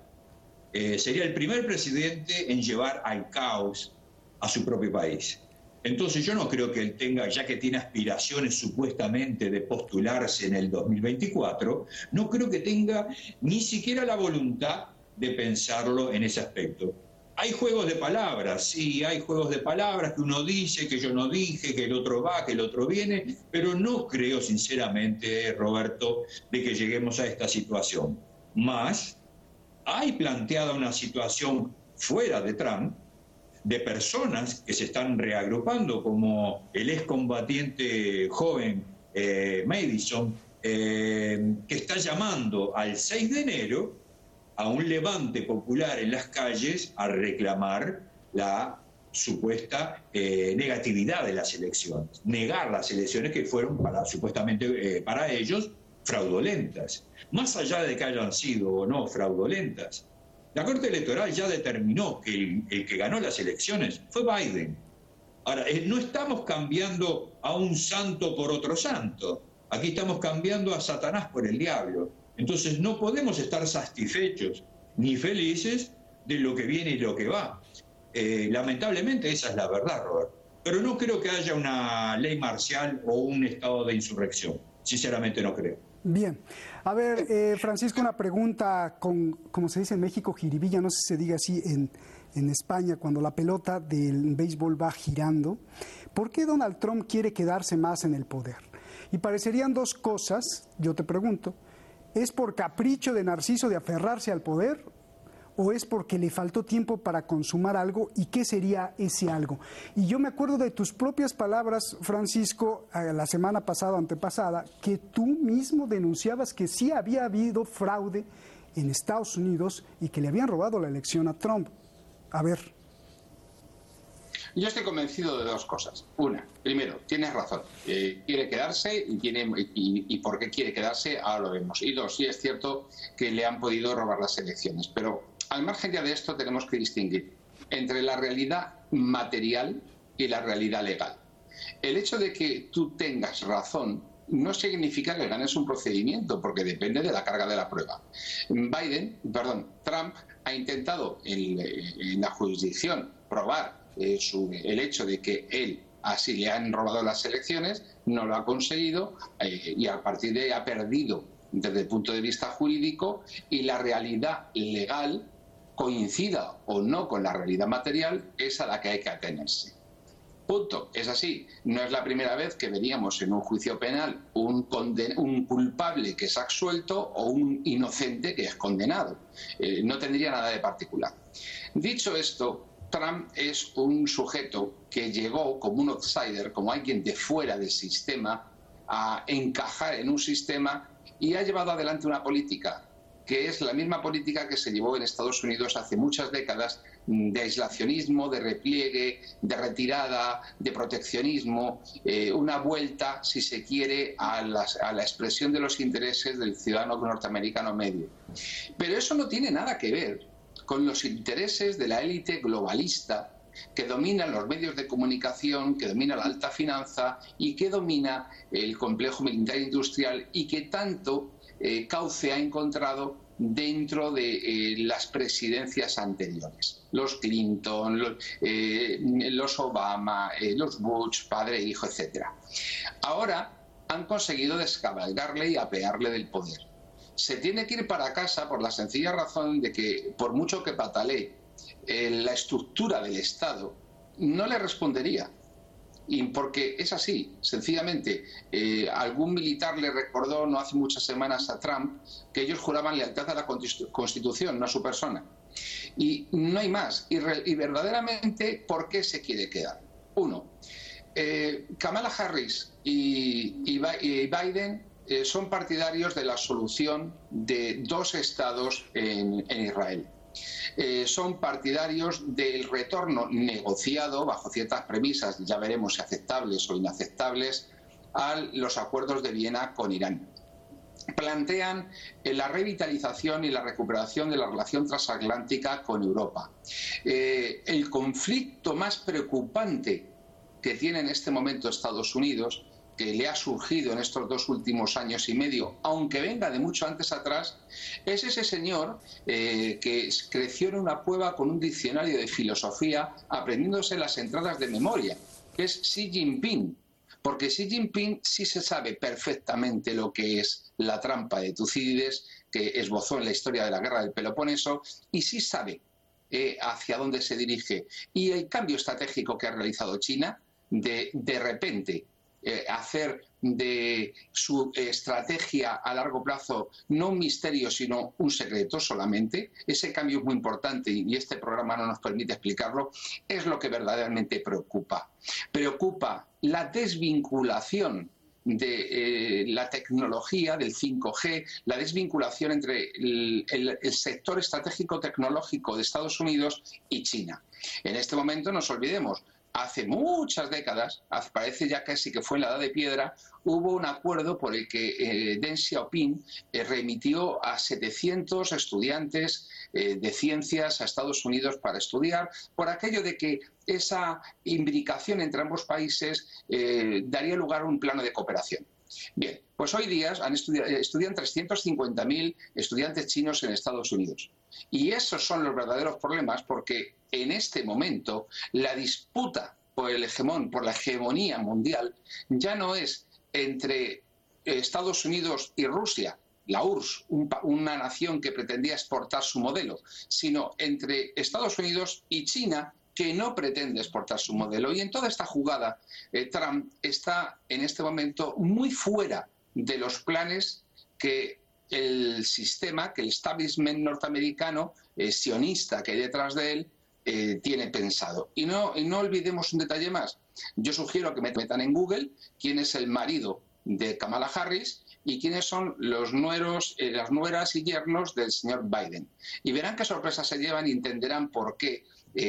Sería el primer presidente en llevar al caos a su propio país. Entonces yo no creo que él tenga, ya que tiene aspiraciones supuestamente de postularse en el 2024, no creo que tenga ni siquiera la voluntad de pensarlo en ese aspecto. Hay juegos de palabras, sí, hay juegos de palabras que uno dice, que yo no dije, que el otro va, que el otro viene, pero no creo sinceramente, Roberto, de que lleguemos a esta situación. Más, hay planteada una situación fuera de Trump, de personas que se están reagrupando, como el excombatiente joven Madison, que está llamando al 6 de enero a un levante popular en las calles a reclamar la supuesta negatividad de las elecciones, negar las elecciones que fueron supuestamente para ellos fraudulentas, más allá de que hayan sido o no fraudulentas. La Corte Electoral ya determinó que el que ganó las elecciones fue Biden. Ahora, no estamos cambiando a un santo por otro santo. Aquí estamos cambiando a Satanás por el diablo. Entonces no podemos estar satisfechos ni felices de lo que viene y lo que va. Lamentablemente esa es la verdad, Robert. Pero no creo que haya una ley marcial o un estado de insurrección. Sinceramente no creo. Bien. A ver, Francisco, una pregunta con, como se dice en México, jiribilla, no sé si se diga así en España, cuando la pelota del béisbol va girando. ¿Por qué Donald Trump quiere quedarse más en el poder? Y parecerían dos cosas, yo te pregunto. ¿Es por capricho de Narciso de aferrarse al poder o es porque le faltó tiempo para consumar algo? ¿Y qué sería ese algo? Y yo me acuerdo de tus propias palabras, Francisco, la semana pasada o antepasada, que tú mismo denunciabas que sí había habido fraude en Estados Unidos y que le habían robado la elección a Trump. A ver. Yo estoy convencido de dos cosas. Una, primero, tienes razón. Quiere quedarse y por qué quiere quedarse, ahora lo vemos. Y dos, sí es cierto que le han podido robar las elecciones. Pero al margen ya de esto tenemos que distinguir entre la realidad material y la realidad legal. El hecho de que tú tengas razón no significa que ganes un procedimiento, porque depende de la carga de la prueba. Trump ha intentado en la jurisdicción probar el hecho de que él así le han robado las elecciones, no lo ha conseguido y a partir de ahí ha perdido desde el punto de vista jurídico, y la realidad legal, coincida o no con la realidad material, es a la que hay que atenerse. Punto. Es así. No es la primera vez que veríamos en un juicio penal un culpable que es absuelto o un inocente que es condenado. No tendría nada de particular. Dicho esto, Trump es un sujeto que llegó como un outsider, como alguien de fuera del sistema, a encajar en un sistema y ha llevado adelante una política que es la misma política que se llevó en Estados Unidos hace muchas décadas, de aislacionismo, de repliegue, de retirada, de proteccionismo, una vuelta, si se quiere, a la expresión de los intereses del ciudadano norteamericano medio. Pero eso no tiene nada que ver con los intereses de la élite globalista que domina los medios de comunicación, que domina la alta finanza y que domina el complejo militar industrial y que tanto cauce ha encontrado dentro de las presidencias anteriores. Los Clinton, los Obama, los Bush, padre e hijo, etc. Ahora han conseguido descabalgarle y apearle del poder. Se tiene que ir para casa por la sencilla razón de que, por mucho que patalee, la estructura del Estado no le respondería. Y porque es así, sencillamente, algún militar le recordó no hace muchas semanas a Trump que ellos juraban lealtad a la Constitución, no a su persona. Y no hay más. Y verdaderamente, ¿por qué se quiere quedar? Uno, Kamala Harris y Biden son partidarios de la solución de dos estados en Israel. Son partidarios del retorno negociado bajo ciertas premisas, ya veremos si aceptables o inaceptables, a los acuerdos de Viena con Irán. plantean la revitalización y la recuperación de la relación transatlántica con Europa. El conflicto más preocupante que tiene en este momento Estados Unidos, que le ha surgido en estos 2 últimos años y medio, aunque venga de mucho antes atrás, es ese señor que creció en una cueva con un diccionario de filosofía aprendiéndose las entradas de memoria, que es Xi Jinping. Porque Xi Jinping sí se sabe perfectamente lo que es la trampa de Tucídides, que esbozó en la historia de la guerra del Peloponeso, y sí sabe hacia dónde se dirige. Y el cambio estratégico que ha realizado China, de repente hacer de su estrategia a largo plazo no un misterio, sino un secreto solamente, ese cambio es muy importante y este programa no nos permite explicarlo, es lo que verdaderamente preocupa. Preocupa la desvinculación de la tecnología, del 5G, la desvinculación entre el sector estratégico tecnológico de Estados Unidos y China. En este momento, no nos olvidemos, hace muchas décadas, parece ya casi que fue en la Edad de Piedra, hubo un acuerdo por el que Deng Xiaoping remitió a 700 estudiantes de ciencias a Estados Unidos para estudiar, por aquello de que esa imbricación entre ambos países daría lugar a un plano de cooperación. Bien, pues hoy día estudian 350.000 estudiantes chinos en Estados Unidos. Y esos son los verdaderos problemas, porque en este momento la disputa por el hegemón, por la hegemonía mundial, ya no es entre Estados Unidos y Rusia, la URSS, una nación que pretendía exportar su modelo, sino entre Estados Unidos y China, que no pretende exportar su modelo. Y en toda esta jugada, Trump está en este momento muy fuera de los planes que el sistema, que el establishment norteamericano, sionista que hay detrás de él, tiene pensado. Y no olvidemos un detalle más. Yo sugiero que metan en Google quién es el marido de Kamala Harris y quiénes son los nueros, las nueras y yernos del señor Biden. Y verán qué sorpresas se llevan y entenderán por qué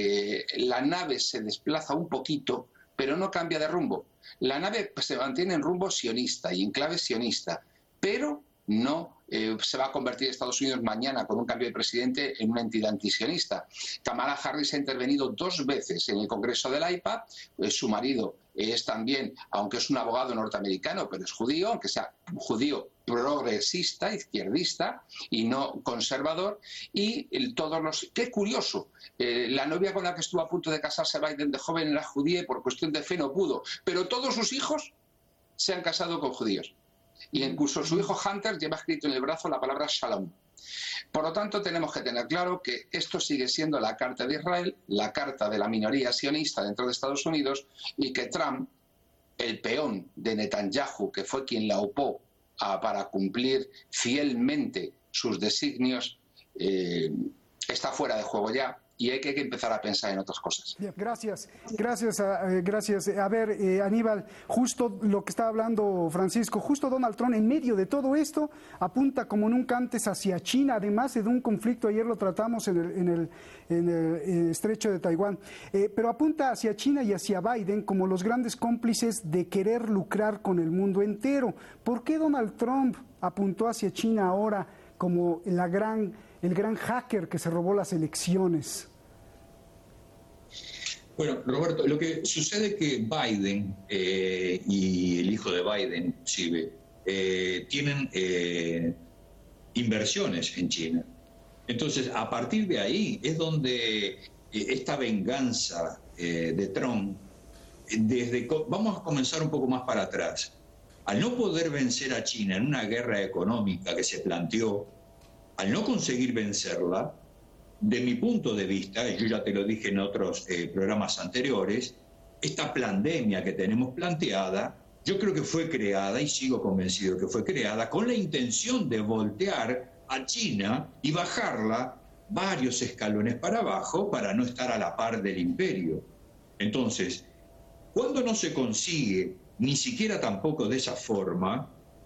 la nave se desplaza un poquito, pero no cambia de rumbo. La nave se mantiene en rumbo sionista y en clave sionista, pero no se va a convertir Estados Unidos mañana con un cambio de presidente en una entidad antisionista. Kamala Harris ha intervenido 2 veces en el Congreso del AIPA. Su marido es también, aunque es un abogado norteamericano, pero es judío, aunque sea judío progresista, izquierdista y no conservador. Y qué curioso, la novia con la que estuvo a punto de casarse Biden de joven era judía y por cuestión de fe no pudo, pero todos sus hijos se han casado con judíos. Y incluso su hijo Hunter lleva escrito en el brazo la palabra Shalom. Por lo tanto, tenemos que tener claro que esto sigue siendo la carta de Israel, la carta de la minoría sionista dentro de Estados Unidos, y que Trump, el peón de Netanyahu, que fue quien la upó para cumplir fielmente sus designios, está fuera de juego ya. Y hay que empezar a pensar en otras cosas. Bien, gracias. A ver, Aníbal, justo lo que estaba hablando Francisco, justo Donald Trump en medio de todo esto apunta como nunca antes hacia China, además de un conflicto, ayer lo tratamos en el estrecho de Taiwán, pero apunta hacia China y hacia Biden como los grandes cómplices de querer lucrar con el mundo entero. ¿Por qué Donald Trump apuntó hacia China ahora como el gran hacker que se robó las elecciones? Bueno, Roberto, lo que sucede es que Biden y el hijo de Biden, inclusive, tienen inversiones en China. Entonces, a partir de ahí es donde esta venganza de Trump, vamos a comenzar un poco más para atrás. Al no poder vencer a China en una guerra económica que se planteó, al no conseguir vencerla, de mi punto de vista, y yo ya te lo dije en otros programas anteriores, esta pandemia que tenemos planteada, yo creo que fue creada, y sigo convencido que fue creada, con la intención de voltear a China y bajarla varios escalones para abajo para no estar a la par del imperio. Entonces, cuando no se consigue, ni siquiera tampoco de esa forma,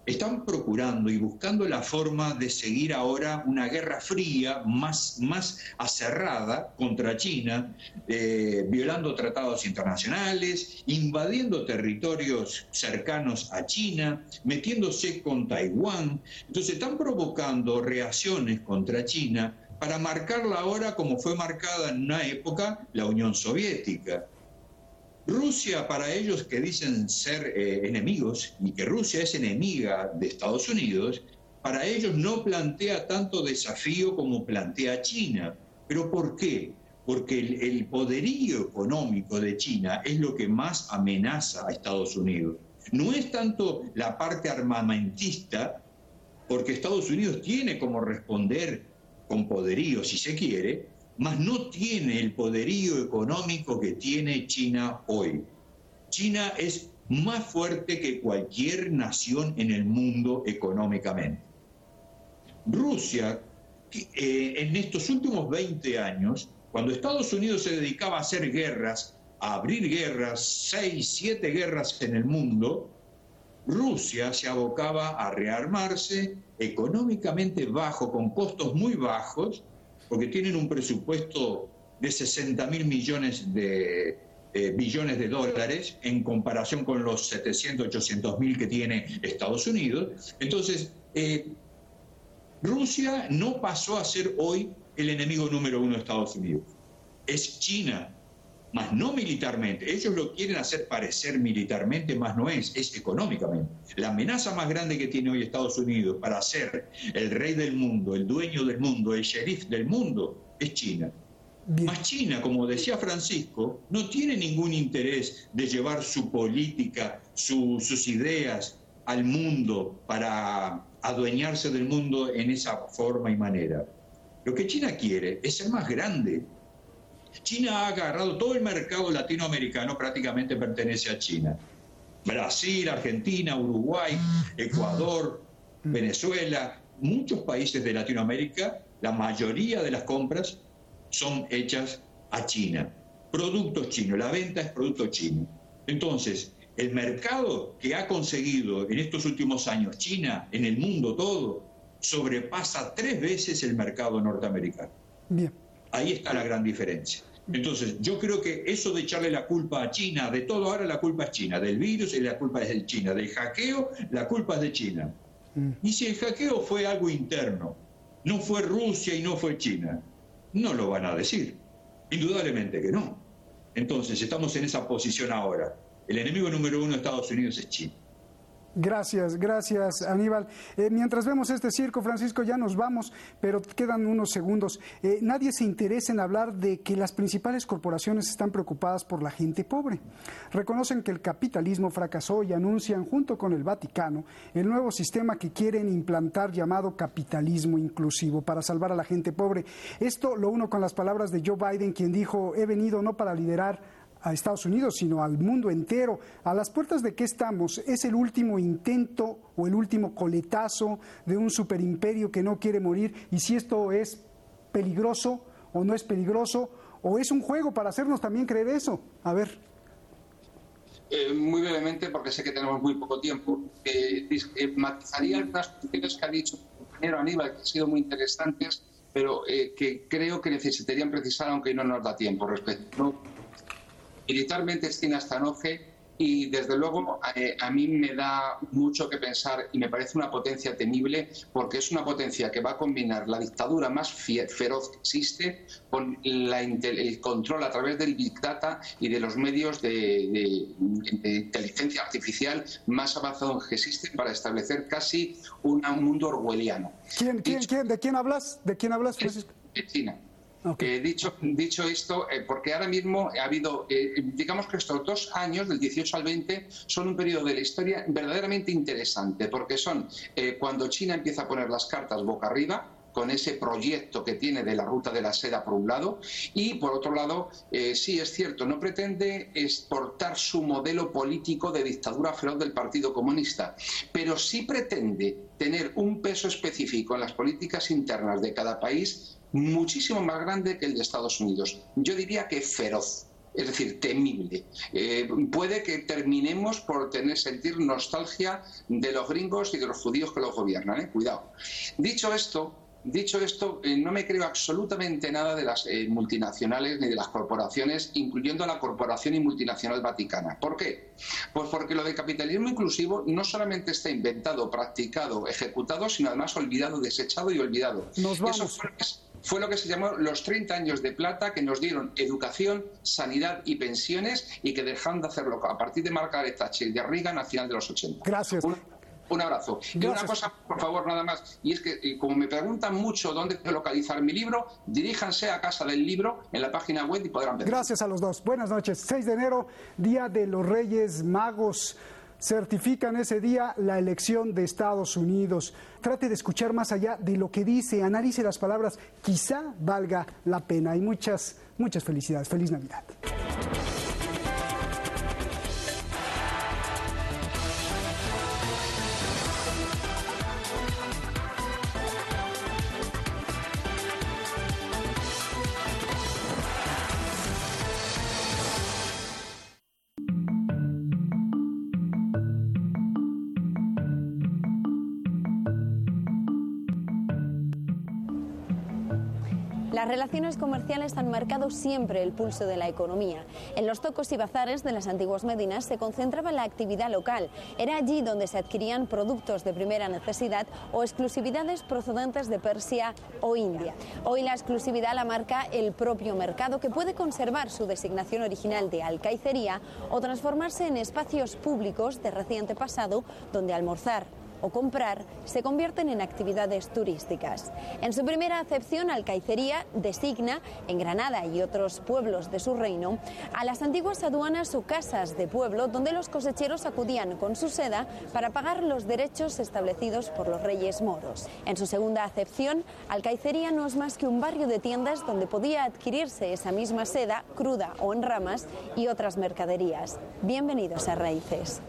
están procurando y buscando la forma de seguir ahora una guerra fría más aserrada contra China, violando tratados internacionales, invadiendo territorios cercanos a China, metiéndose con Taiwán. Entonces están provocando reacciones contra China para marcarla ahora como fue marcada en una época la Unión Soviética. Rusia, para ellos que dicen ser enemigos y que Rusia es enemiga de Estados Unidos, para ellos no plantea tanto desafío como plantea China. ¿Pero por qué? Porque el poderío económico de China es lo que más amenaza a Estados Unidos. No es tanto la parte armamentista, porque Estados Unidos tiene como responder con poderío, si se quiere, mas no tiene el poderío económico que tiene China hoy. China es más fuerte que cualquier nación en el mundo económicamente. Rusia, en estos últimos 20 años, cuando Estados Unidos se dedicaba a hacer guerras, a abrir guerras, 6, 7 guerras en el mundo, Rusia se abocaba a rearmarse económicamente bajo, con costos muy bajos, porque tienen un presupuesto de 60.000 millones de billones de dólares en comparación con los 700, 800.000 que tiene Estados Unidos. Entonces, Rusia no pasó a ser hoy el enemigo número 1 de Estados Unidos. Es China, más no militarmente. Ellos lo quieren hacer parecer militarmente, más no es económicamente. La amenaza más grande que tiene hoy Estados Unidos para ser el rey del mundo, el dueño del mundo, el sheriff del mundo, es China. Más China, como decía Francisco, no tiene ningún interés de llevar su política, sus ideas al mundo para adueñarse del mundo en esa forma y manera. Lo que China quiere es ser más grande. China ha agarrado todo el mercado latinoamericano, prácticamente pertenece a China. Brasil, Argentina, Uruguay, Ecuador, Venezuela, muchos países de Latinoamérica, la mayoría de las compras son hechas a China. Productos chinos, la venta es producto chino. Entonces, el mercado que ha conseguido en estos últimos años China en el mundo todo sobrepasa 3 veces el mercado norteamericano. Bien. Ahí está la gran diferencia. Entonces, yo creo que eso de echarle la culpa a China, de todo ahora la culpa es China, del virus la culpa es de China, del hackeo la culpa es de China. Y si el hackeo fue algo interno, no fue Rusia y no fue China, no lo van a decir. Indudablemente que no. Entonces, estamos en esa posición ahora. El enemigo número 1 de Estados Unidos es China. Gracias, Aníbal. Mientras vemos este circo, Francisco, ya nos vamos, pero quedan unos segundos. Nadie se interesa en hablar de que las principales corporaciones están preocupadas por la gente pobre. Reconocen que el capitalismo fracasó y anuncian, junto con el Vaticano, el nuevo sistema que quieren implantar llamado capitalismo inclusivo para salvar a la gente pobre. Esto lo uno con las palabras de Joe Biden, quien dijo: he venido no para liderar a Estados Unidos, sino al mundo entero. ¿A las puertas de qué estamos? ¿Es el último intento o el último coletazo de un superimperio que no quiere morir? Y si esto es peligroso o no es peligroso, o es un juego para hacernos también creer eso. A ver. Muy brevemente, porque sé que tenemos muy poco tiempo, matizaría algunas cuestiones que ha dicho el compañero Aníbal, que han sido muy interesantes, pero que creo que necesitarían precisar, aunque no nos da tiempo respecto. Militarmente China está en auge y desde luego a mí me da mucho que pensar y me parece una potencia temible, porque es una potencia que va a combinar la dictadura más feroz que existe con el control a través del Big Data y de los medios de inteligencia artificial más avanzados que existen para establecer casi un mundo orwelliano. ¿De quién hablas? ¿De quién hablas, Francisco? De China. Okay. Dicho esto, porque ahora mismo ha habido, digamos que estos 2 años, del 18 al 20, son un periodo de la historia verdaderamente interesante, porque son cuando China empieza a poner las cartas boca arriba, con ese proyecto que tiene de la ruta de la seda por un lado, y por otro lado, sí es cierto, no pretende exportar su modelo político de dictadura feroz del Partido Comunista, pero sí pretende tener un peso específico en las políticas internas de cada país muchísimo más grande que el de Estados Unidos. Yo diría que feroz. es decir, temible. Puede que terminemos por sentir nostalgia de los gringos y de los judíos que los gobiernan, cuidado. Dicho esto, no me creo absolutamente nada de las multinacionales ni de las corporaciones, incluyendo la corporación y multinacional vaticana. ¿Por qué? Pues porque lo del capitalismo inclusivo no solamente está inventado, practicado, ejecutado, sino además olvidado, desechado y olvidado. Eso fue lo que se llamó los 30 años de plata que nos dieron educación, sanidad y pensiones, y que dejaron de hacerlo a partir de Margaret Thatcher y de Reagan al final de los 80. Gracias. Un abrazo. Gracias. Y una cosa, por favor, nada más, y es que como me preguntan mucho dónde localizar mi libro, diríjanse a Casa del Libro en la página web y podrán ver. Gracias a los dos. Buenas noches. 6 de enero, Día de los Reyes Magos. Certifican ese día la elección de Estados Unidos. Trate de escuchar más allá de lo que dice, analice las palabras, quizá valga la pena. Y muchas felicidades. Feliz Navidad. Las relaciones comerciales han marcado siempre el pulso de la economía. En los zocos y bazares de las antiguas Medinas se concentraba la actividad local. Era allí donde se adquirían productos de primera necesidad o exclusividades procedentes de Persia o India. Hoy la exclusividad la marca el propio mercado, que puede conservar su designación original de alcaicería o transformarse en espacios públicos de reciente pasado donde almorzar o comprar se convierten en actividades turísticas. En su primera acepción, alcaicería designa, en Granada y otros pueblos de su reino, a las antiguas aduanas o casas de pueblo donde los cosecheros acudían con su seda para pagar los derechos establecidos por los reyes moros. En su segunda acepción, alcaicería no es más que un barrio de tiendas donde podía adquirirse esa misma seda, cruda o en ramas, y otras mercaderías. Bienvenidos a Raíces.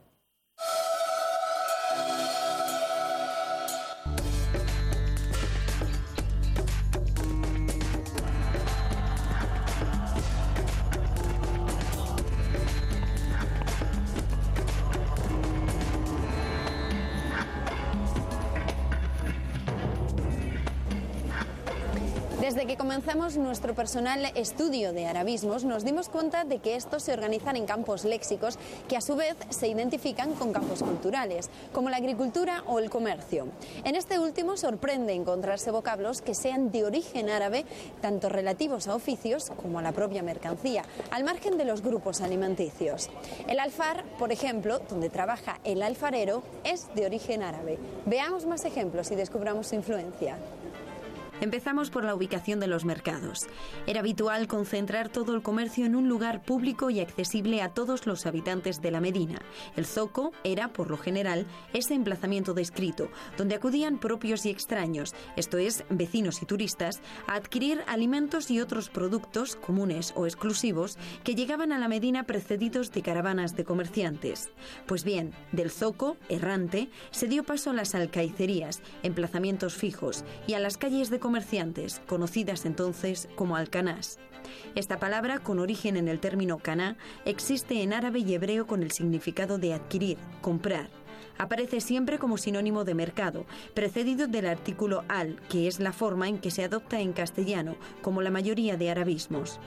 Desde que comenzamos nuestro personal estudio de arabismos, nos dimos cuenta de que estos se organizan en campos léxicos que a su vez se identifican con campos culturales, como la agricultura o el comercio. En este último sorprende encontrarse vocablos que sean de origen árabe, tanto relativos a oficios como a la propia mercancía, al margen de los grupos alimenticios. El alfar, por ejemplo, donde trabaja el alfarero, es de origen árabe. Veamos más ejemplos y descubramos su influencia. Empezamos por la ubicación de los mercados. Era habitual concentrar todo el comercio en un lugar público y accesible a todos los habitantes de la Medina. El zoco era, por lo general, ese emplazamiento descrito, donde acudían propios y extraños, esto es, vecinos y turistas, a adquirir alimentos y otros productos, comunes o exclusivos, que llegaban a la Medina precedidos de caravanas de comerciantes. Pues bien, del zoco, errante, se dio paso a las alcaicerías, emplazamientos fijos, y a las calles de comerciantes, conocidas entonces como alcanás. Esta palabra, con origen en el término caná, existe en árabe y hebreo con el significado de adquirir, comprar. Aparece siempre como sinónimo de mercado, precedido del artículo al, que es la forma en que se adopta en castellano, como la mayoría de arabismos.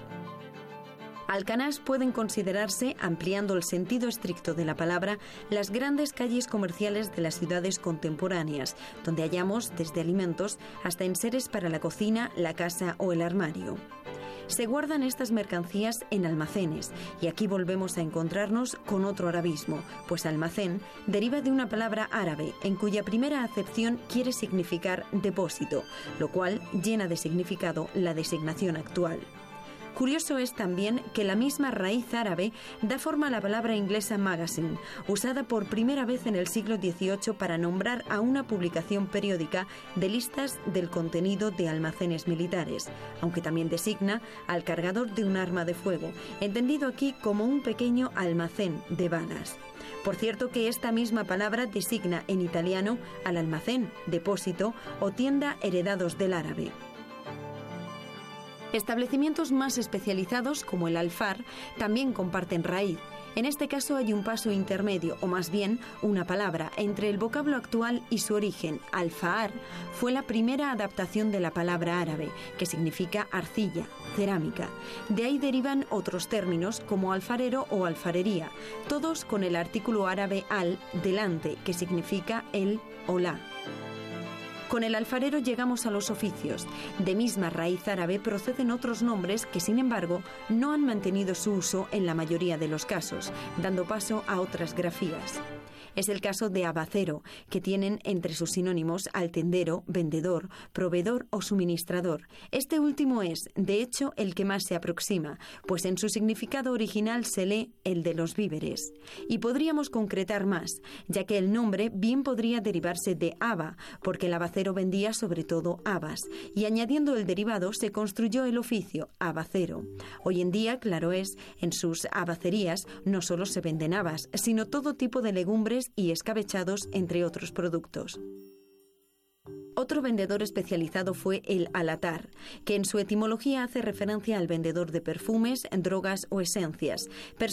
Alcanás pueden considerarse, ampliando el sentido estricto de la palabra, las grandes calles comerciales de las ciudades contemporáneas, donde hallamos desde alimentos hasta enseres para la cocina, la casa o el armario. Se guardan estas mercancías en almacenes, y aquí volvemos a encontrarnos con otro arabismo, pues almacén deriva de una palabra árabe, en cuya primera acepción quiere significar depósito, lo cual llena de significado la designación actual. Curioso es también que la misma raíz árabe da forma a la palabra inglesa magazine, usada por primera vez en el siglo XVIII para nombrar a una publicación periódica de listas del contenido de almacenes militares, aunque también designa al cargador de un arma de fuego, entendido aquí como un pequeño almacén de balas. Por cierto que esta misma palabra designa en italiano al almacén, depósito o tienda heredados del árabe. Establecimientos más especializados, como el Alfar, también comparten raíz. En este caso hay un paso intermedio, o más bien una palabra, entre el vocablo actual y su origen. Alfahar fue la primera adaptación de la palabra árabe, que significa arcilla, cerámica. De ahí derivan otros términos como alfarero o alfarería, todos con el artículo árabe al delante, que significa el o la. Con el alfarero llegamos a los oficios. De misma raíz árabe proceden otros nombres que, sin embargo, no han mantenido su uso en la mayoría de los casos, dando paso a otras grafías. Es el caso de abacero, que tienen entre sus sinónimos al tendero, vendedor, proveedor o suministrador. Este último es, de hecho, el que más se aproxima, pues en su significado original se lee el de los víveres. Y podríamos concretar más, ya que el nombre bien podría derivarse de haba, porque el abacero vendía sobre todo habas, y añadiendo el derivado se construyó el oficio, abacero. Hoy en día, claro es, en sus abacerías no solo se venden habas, sino todo tipo de legumbres y escabechados, entre otros productos. Otro vendedor especializado fue el alatar, que en su etimología hace referencia al vendedor de perfumes, drogas o esencias,